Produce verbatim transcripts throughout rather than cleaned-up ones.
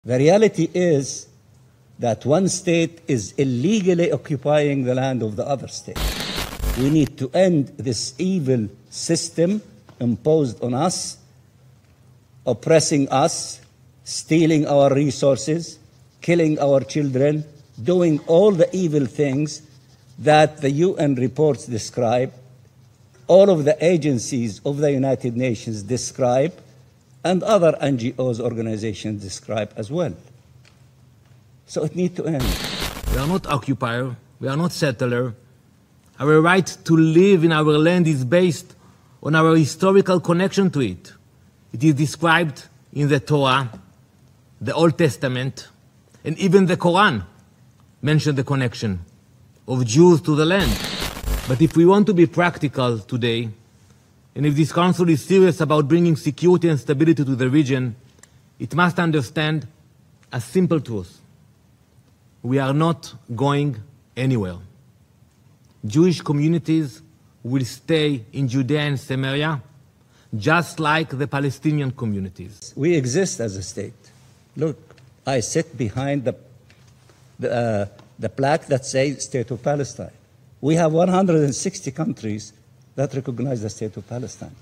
The reality is that one state is illegally occupying the land of the other state. We need to end this evil system imposed on us, oppressing us, stealing our resources, killing our children, doing all the evil things that the U N reports describe, all of the agencies of the United Nations describe, and other N G Os, organizations describe as well. So it needs to end. We are not occupier, we are not settler. Our right to live in our land is based on our historical connection to it. It is described in the Torah, the Old Testament, and even the Quran mention the connection of Jews to the land. But if we want to be practical today, and if this council is serious about bringing security and stability to the region, it must understand a simple truth. We are not going anywhere. Jewish communities will stay in Judea and Samaria, just like the Palestinian communities. We exist as a state. Look, I sit behind the, the, uh, the plaque that says State of Palestine. We have one hundred sixty countries that recognize the State of Palestine,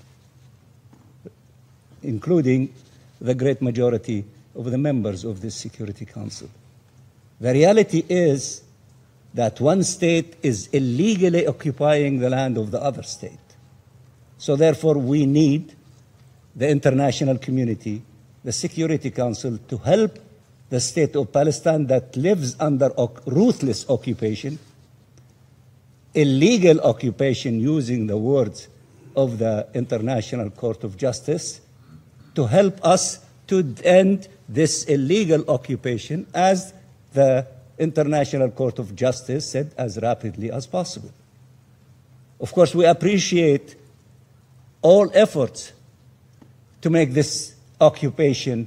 including the great majority of the members of this Security Council. The reality is that one state is illegally occupying the land of the other state. So therefore, we need the international community, the Security Council, to help the State of Palestine that lives under ruthless occupation, illegal occupation, using the words of the International Court of Justice, to help us to end this illegal occupation, as the International Court of Justice said, as rapidly as possible. Of course, we appreciate all efforts to make this occupation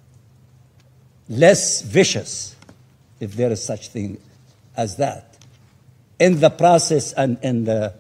less vicious, if there is such thing as that, in the process and in the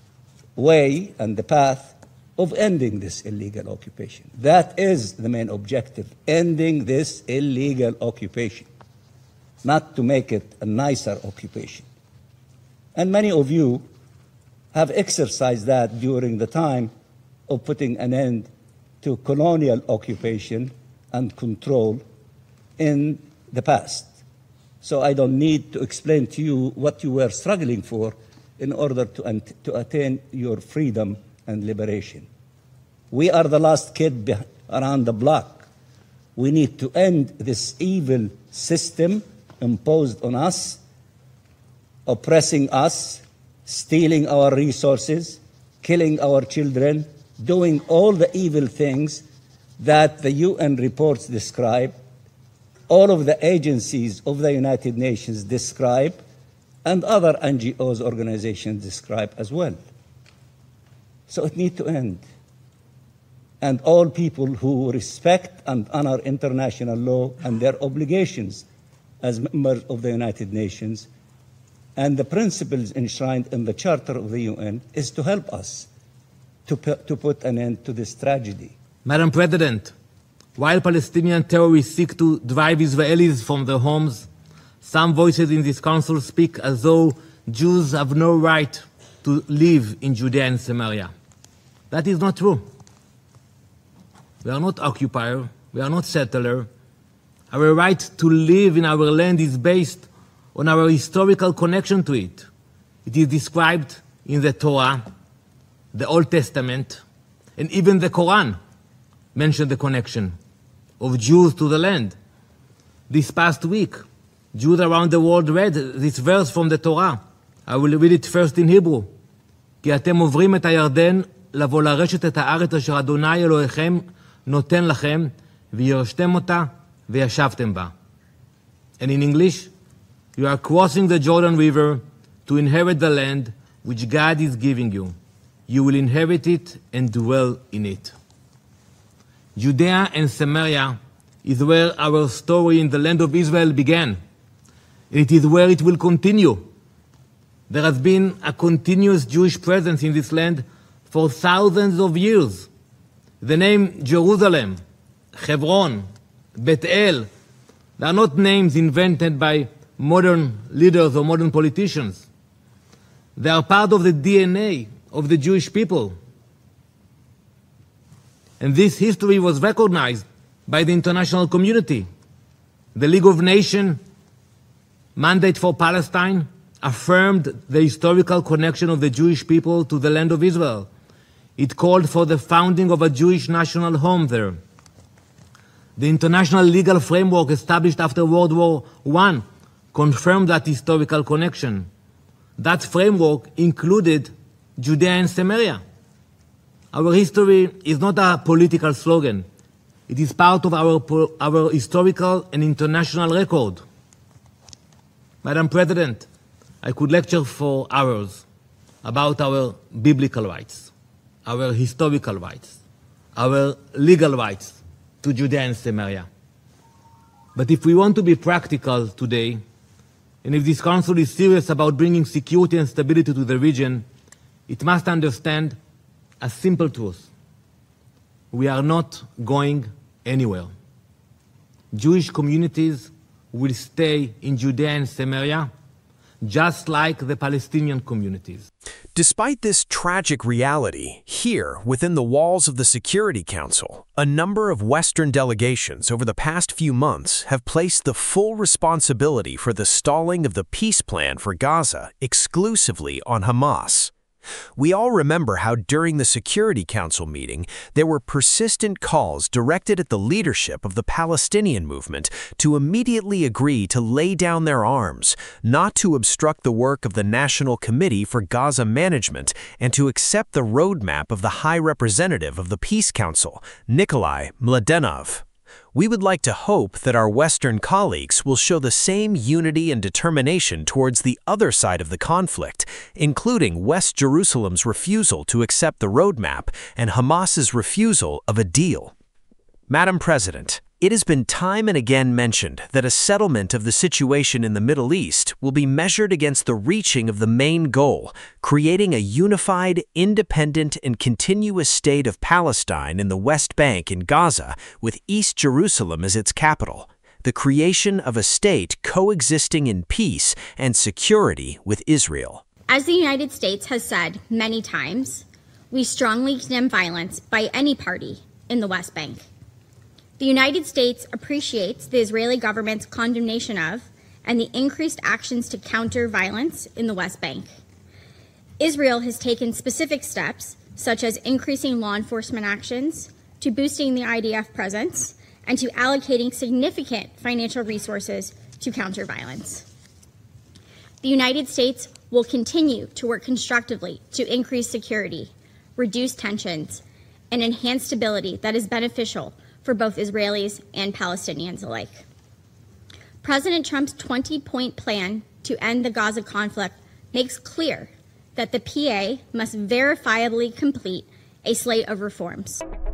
way and the path of ending this illegal occupation. That is the main objective, ending this illegal occupation, not to make it a nicer occupation. And many of you have exercised that during the time of putting an end to colonial occupation and control in the past. So I don't need to explain to you what you were struggling for in order to, to attain your freedom and liberation. We are the last kid around the block. We need to end this evil system imposed on us, oppressing us, stealing our resources, killing our children, doing all the evil things that the U N reports describe, all of the agencies of the United Nations describe, and other N G Os, organizations describe as well. So it needs to end. And all people who respect and honor international law and their obligations as members of the United Nations and the principles enshrined in the Charter of the U N is to help us to, to put an end to this tragedy. Madam President, while Palestinian terrorists seek to drive Israelis from their homes, some voices in this council speak as though Jews have no right to live in Judea and Samaria. That is not true. We are not occupier, we are not settler. Our right to live in our land is based on our historical connection to it. It is described in the Torah, the Old Testament, and even the Quran mention the connection of Jews to the land. This past week, Jews around the world read this verse from the Torah. I will read it first in Hebrew. כי אתם עוברים את הירדן לבוא לרשת את הארץ אשר אדוני אלוהיכם נותן לכם וירשתם אותה וישבתם בה. And in English, you are crossing the Jordan River to inherit the land which God is giving you. You will inherit it and dwell in it. Judea and Samaria is where our story in the land of Israel began. It is where it will continue. There has been a continuous Jewish presence in this land for thousands of years. The name Jerusalem, Hebron, Bethel, They are not names invented by modern leaders or modern politicians. They are part of the D N A of the Jewish people. And this history was recognized by the international community. The League of Nations Mandate for Palestine affirmed the historical connection of the Jewish people to the land of Israel. It called for the founding of a Jewish national home there. The international legal framework established after World War One confirmed that historical connection. That framework included Judea and Samaria. Our history is not a political slogan. It is part of our, our historical and international record. Madam President, I could lecture for hours about our biblical rights, our historical rights, our legal rights to Judea and Samaria. But if we want to be practical today, and if this Council is serious about bringing security and stability to the region, it must understand a simple truth. We are not going anywhere. Jewish communities will stay in Judea and Samaria, just like the Palestinian communities. Despite this tragic reality, here, within the walls of the Security Council, a number of Western delegations over the past few months have placed the full responsibility for the stalling of the peace plan for Gaza exclusively on Hamas. We all remember how during the Security Council meeting, there were persistent calls directed at the leadership of the Palestinian movement to immediately agree to lay down their arms, not to obstruct the work of the National Committee for Gaza Management, and to accept the roadmap of the High Representative of the Peace Council, Nikolai Mladenov. We would like to hope that our Western colleagues will show the same unity and determination towards the other side of the conflict, including West Jerusalem's refusal to accept the roadmap and Hamas's refusal of a deal. Madam President, it has been time and again mentioned that a settlement of the situation in the Middle East will be measured against the reaching of the main goal, creating a unified, independent, and continuous state of Palestine in the West Bank in Gaza, with East Jerusalem as its capital, the creation of a state coexisting in peace and security with Israel. As the United States has said many times, we strongly condemn violence by any party in the West Bank. The United States appreciates the Israeli government's condemnation of and the increased actions to counter violence in the West Bank. Israel has taken specific steps, such as increasing law enforcement actions, to boosting the I D F presence, and to allocating significant financial resources to counter violence. The United States will continue to work constructively to increase security, reduce tensions, and enhance stability that is beneficial for both Israelis and Palestinians alike. President Trump's twenty-point plan to end the Gaza conflict makes clear that the P A must verifiably complete a slate of reforms.